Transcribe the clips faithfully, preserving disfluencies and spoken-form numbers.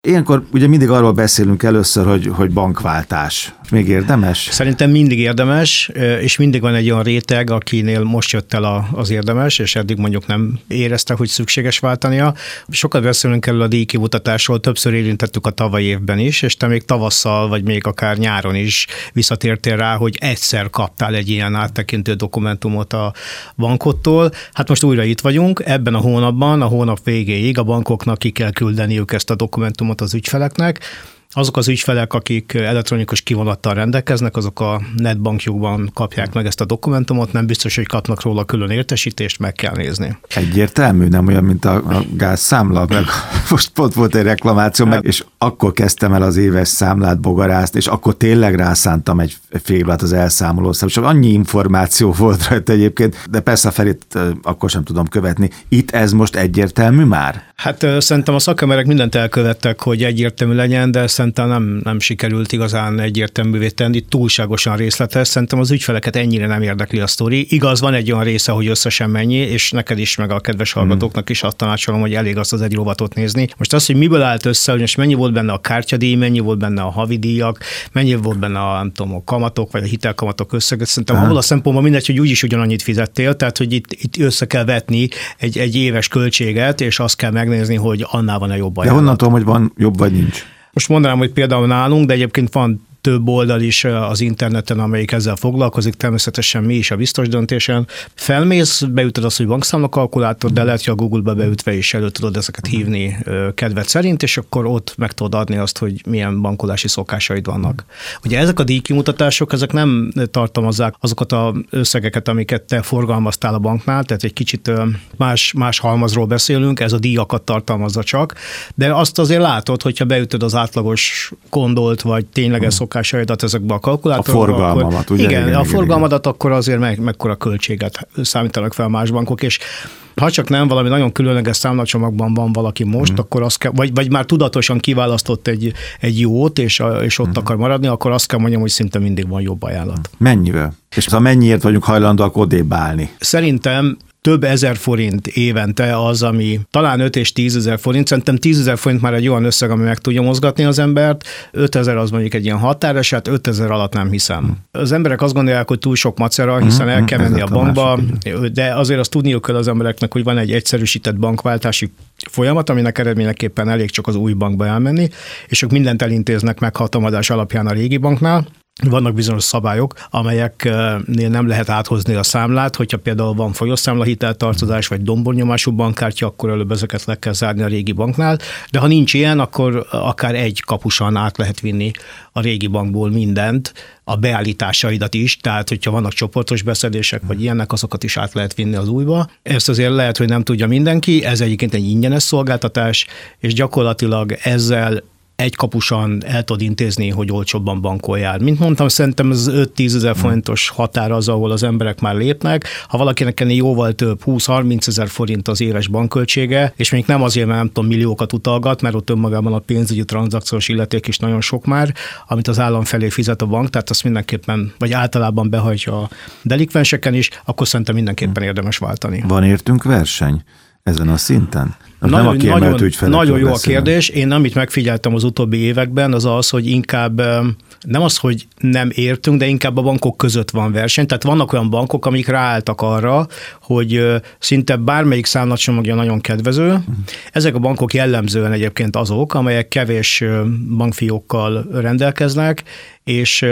Ilyenkor ugye mindig arról beszélünk először, hogy, hogy bankváltás. Még érdemes? Szerintem mindig érdemes, és mindig van egy olyan réteg, akinél most jött el az érdemes, és eddig mondjuk nem érezte, hogy szükséges váltania. Sokat beszélünk erről a díjkimutatásról, többször érintettük a tavalyi évben is, és te még tavasszal, vagy még akár nyáron is visszatértél rá, hogy egyszer kaptál egy ilyen áttekintő dokumentumot a bankottól. Hát most újra itt vagyunk, ebben a hónapban, a hónap végéig a bankoknak ki kell küldeniük ezt a dokumentumot az ügyfeleknek. Azok az ügyfelek, akik elektronikus kivonattal rendelkeznek, azok a netbankjukban kapják meg ezt a dokumentumot, nem biztos, hogy kapnak róla külön értesítést, meg kell nézni. Egyértelmű, nem olyan, mint a, a gázszámla, meg most pont volt egy reklamáció, meg, és akkor kezdtem el az éves számlát bogarászni, és akkor tényleg rászántam egy fél órát az elszámolószám, és annyi információ volt rajta egyébként, de persze a Ferit akkor sem tudom követni. Itt ez most egyértelmű már? Hát szerintem a szakemberek mindent elkövettek, hogy egyértelmű legyen, de szerintem nem, nem sikerült igazán egyértelművé tenni, túlságosan részletes, szerintem az ügyfeleket ennyire nem érdekli a sztori. Igaz, van egy olyan része, hogy összesen mennyi, és neked is, meg a kedves hallgatóknak is azt tanácsolom, hogy elég azt az egy rovatot nézni. Most az, hogy miből állt össze, hogy most mennyi volt benne a kártyadíj, mennyi volt benne a havidíjak, mennyi volt benne a, nem tudom, a kamatok, vagy a hitelkamatok összeget, szerintem abból a szempontból mindegy, hogy úgyis ugyanannyit fizettél, tehát hogy itt, itt össze kell vetni egy, egy éves költséget, és azt kell megnézni, hogy annál van-e jobb ajánlat. De honnan tudom, hogy van jobb vagy nincs? Most mondanám, hogy például nálunk, de egyébként van több oldal is az interneten, amelyik ezzel foglalkozik, természetesen mi is a biztos döntésen. Felmész, beütöd azt, hogy bankszámlakalkulátor, de lehet, hogy a Google-be beütve is elő tudod ezeket hívni kedved szerint, és akkor ott meg tudod adni azt, hogy milyen bankolási szokásaid vannak. Ugye ezek a díjkimutatások, ezek nem tartalmazzák azokat az összegeket, amiket te forgalmaztál a banknál, tehát egy kicsit más, más halmazról beszélünk, ez a díjakat tartalmazza csak, de azt azért látod, hogyha beütöd az átlagos gondolt, vagy tényleges szokásaidat ezekbe a kalkulátorokba. A forgalmamat, akkor, ugye? Igen, igen, a igen, forgalmadat igen. Akkor azért meg, mekkora költséget számítanak fel más bankok, és ha csak nem valami nagyon különleges számlacsomagban van valaki most, mm. akkor azt kell, vagy, vagy már tudatosan kiválasztott egy, egy jót, és, és ott mm. akar maradni, akkor azt kell mondjam, hogy szinte mindig van jobb ajánlat. Mennyivel? És ha mennyiért vagyunk hajlandóak odébb állni? Szerintem több ezer forint évente az, ami talán öt és tízezer forint, szerintem tízezer forint már egy olyan összeg, ami meg tudja mozgatni az embert, ötezer az mondjuk egy ilyen határeset, ötezer alatt nem hiszem. Az emberek azt gondolják, hogy túl sok macera, hiszen el kell menni a bankba, de azért azt tudniuk kell az embereknek, hogy van egy egyszerűsített bankváltási folyamat, aminek eredményeképpen elég csak az új bankba elmenni, és ők mindent elintéznek meghatalmazás alapján a régi banknál. Vannak bizonyos szabályok, amelyeknél nem lehet áthozni a számlát, hogyha például van folyószámla hiteltartozás, vagy dombornyomású bankkártya, akkor előbb ezeket le kell zárni a régi banknál, de ha nincs ilyen, akkor akár egy kapusan át lehet vinni a régi bankból mindent, a beállításaidat is, tehát hogyha vannak csoportos beszedések, vagy ilyenek, azokat is át lehet vinni az újba. Ezt azért lehet, hogy nem tudja mindenki, ez egyébként egy ingyenes szolgáltatás, és gyakorlatilag ezzel egy kapusan el tud intézni, hogy olcsóbban bankoljál. Mint mondtam, szerintem ez öt-tízezer forintos határ az, ahol az emberek már lépnek. Ha valakinek ennél jóval több, húsz-harminc ezer forint az éves bankköltsége, és még nem azért, mert nem tudom, milliókat utalgat, mert ott önmagában a pénzügyi tranzakciós illeték is nagyon sok már, amit az állam felé fizet a bank, tehát azt mindenképpen, vagy általában behajtja a delikvenseken is, akkor szerintem mindenképpen érdemes váltani. Van értünk verseny ezen a szinten? Nagyon, nagyon, nagyon jó a kérdés. Én amit megfigyeltem az utóbbi években, az az, hogy inkább nem az, hogy nem értünk, de inkább a bankok között van verseny. Tehát vannak olyan bankok, amik ráálltak arra, hogy szinte bármelyik számlacsomagja nagyon kedvező. Ezek a bankok jellemzően egyébként azok, amelyek kevés bankfiókkal rendelkeznek, és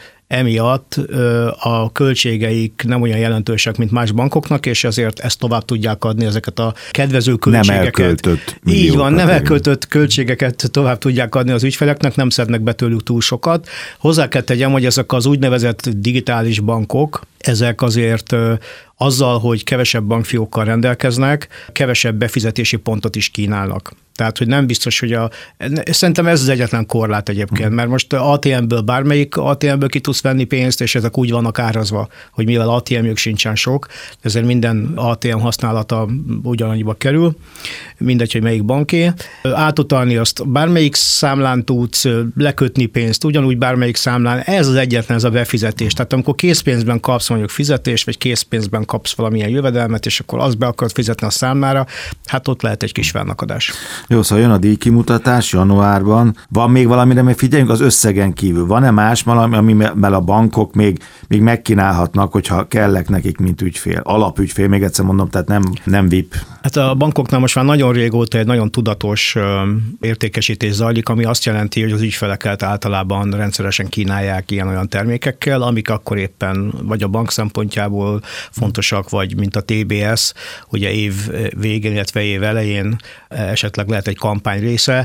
emiatt a költségeik nem olyan jelentősek, mint más bankoknak, és ezért ezt tovább tudják adni, ezeket a kedvező költségeket. Nem elköltött Így van, nem elköltött költségeket tovább tudják adni az ügyfeleknek, nem szednek be tőlük túl sokat. Hozzá kell tegyem, hogy ezek az úgynevezett digitális bankok, ezek azért azzal, hogy kevesebb bankfiókkal rendelkeznek, kevesebb befizetési pontot is kínálnak. Tehát, hogy nem biztos, hogy a... Szerintem ez az egyetlen korlát egyébként, mert most á té em-ből bármelyik á té em-ből ki tudsz venni pénzt, és ezek úgy vannak árazva, hogy mivel á té em-jük sincsen sok, ezért minden á té em használata ugyanannyiba kerül, mindegy, hogy melyik banké. Átutalni azt bármelyik számlán tudsz, lekötni pénzt, ugyanúgy bármelyik számlán, ez az egyetlen, ez a befizetés. Tehát amikor készpénzben kapsz mondjuk fizetést, vagy készpénzben kapsz valamilyen jövedelmet, és akkor azt be akarod fizetni a számlára, hát ott lehet egy kis fennakadás. Jó, szóval jön a díjkimutatás januárban. Van még valamire, még figyeljünk az összegen kívül. Van-e más valami, amivel a bankok még, még megkínálhatnak, hogyha kellek nekik, mint ügyfél? Alapügyfél, még egyszer mondom, tehát nem, nem vé i pé. Hát a bankoknál most már nagyon régóta egy nagyon tudatos értékesítés zajlik, ami azt jelenti, hogy az ügyfeleket általában rendszeresen kínálják ilyen-olyan termékekkel, amik akkor éppen vagy a bank szempontjából fontosak, vagy mint a té bé es, ugye év végén, illetve év elején esetleg lehet egy kampány része.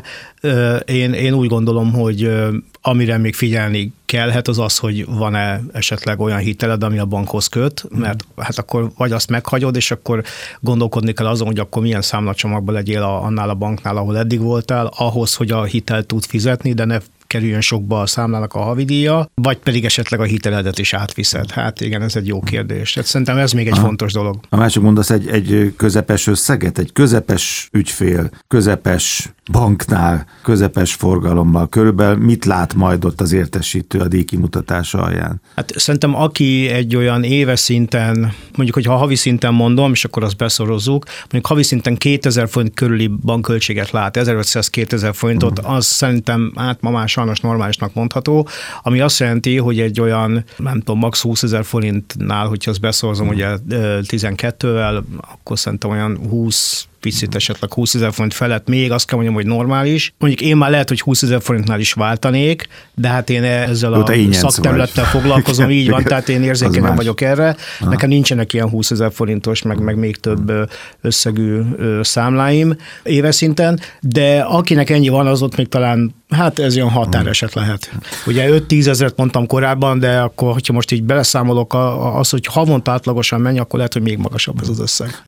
Én, én úgy gondolom, hogy amire még figyelni kellhet, az az, hogy van-e esetleg olyan hiteled, ami a bankhoz köt, mert hát akkor vagy azt meghagyod, és akkor gondolkodni kell azon, hogy akkor milyen számlacsomagban legyél a, annál a banknál, ahol eddig voltál, ahhoz, hogy a hitelt tud fizetni, de ne kerüljön sokba a számlának a havidíja, vagy pedig esetleg a hiteledet is átviszed. Hát igen, ez egy jó kérdés. Hát szerintem ez még egy Aha. fontos dolog. A másik mondasz egy, egy közepes összeget, egy közepes ügyfél, közepes banknál, közepes forgalommal. Körülbelül mit lát majd ott az értesítő a díjkimutatása alján? Hát szerintem aki egy olyan éves szinten, mondjuk, hogy ha havi szinten mondom, és akkor azt beszorozzuk, mondjuk havi szinten kétezer forint körüli bankköltséget lát, ezerötszáz-kétezer forintot, hmm. az szerintem hát ma már sajnos normálisnak mondható, ami azt jelenti, hogy egy olyan, nem tudom, max. húszezer forintnál, hogyha azt beszorzom, hmm. ugye tizenkettővel, akkor szerintem olyan húsz picit esetleg húszezer forint felett még, azt kell mondjam, hogy normális. Mondjuk én már lehet, hogy húszezer forintnál is váltanék, de hát én ezzel Jó, a szakterülettel vagy. foglalkozom, így van, tehát én érzékenyen vagyok erre. Aha. Nekem nincsenek ilyen húszezer forintos, meg, meg még több összegű számláim éves szinten, de akinek ennyi van, az ott még talán, hát ez olyan határeset lehet. Ugye öt-tíz ezret mondtam korábban, de akkor, hogyha most így beleszámolok az, hogy havonta átlagosan menj, akkor lehet, hogy még magasabb ez az összeg.